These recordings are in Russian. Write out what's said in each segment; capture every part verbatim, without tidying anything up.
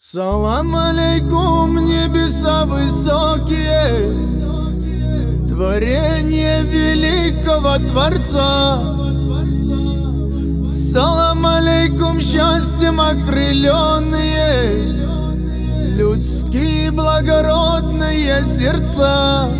Салам алейкум, небеса высокие, творение великого Творца. Салам алейкум, счастьем окрыленные, людские благородные сердца.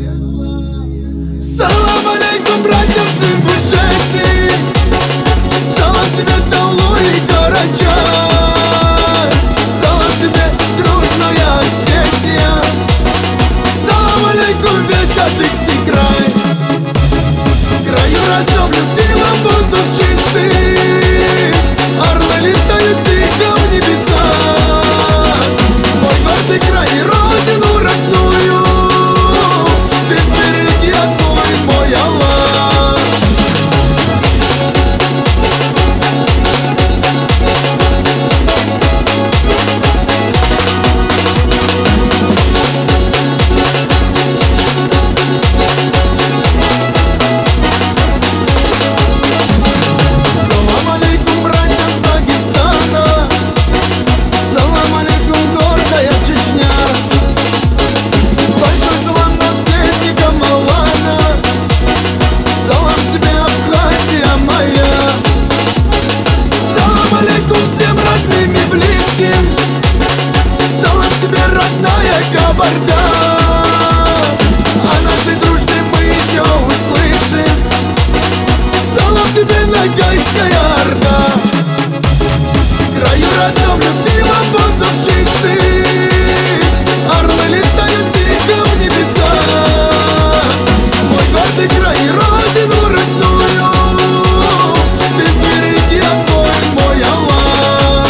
Салам алейкум, братьям с Ингушетии, салам тебе, Таулу и Карачай, салам тебе, дружная Осетия, салам алейкум, весь Адыгский край. В краю родном любимом воздух чистый, орлы летают тихо в небеса. Мой гордый край и родину родную ты сбереги, огонь мой Аллах. Салам алейкум, братьям с Дагестана, салам алейкум, гордая Чечня. Большой салам наследникам Алана, салам тебе, Абхазия моя. Салам алейкум всем родным и близким, салам тебе, родная Кабарда. О нашей дружбе мы еще услышим, салам тебе, Ногайская Орда. В краю родном любимом воздух чистый, орлы летают тихо в небеса. Мой гордый край и родину родную ты сбереги, огонь мой Аллах.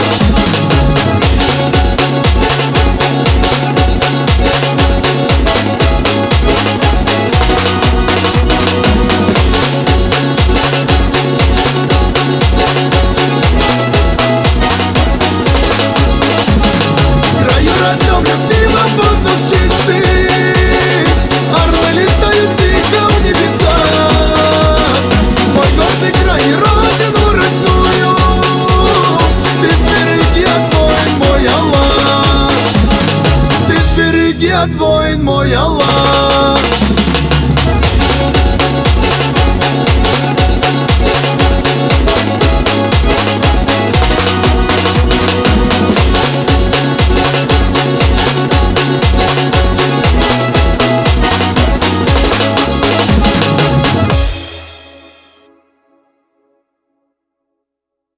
В краю родном любимом воздух чистый, орлы летают тихо в небеса. Мой гордый край и родину родную ты сбереги, огонь мой Аллах. Ты сбереги, огонь мой Аллах.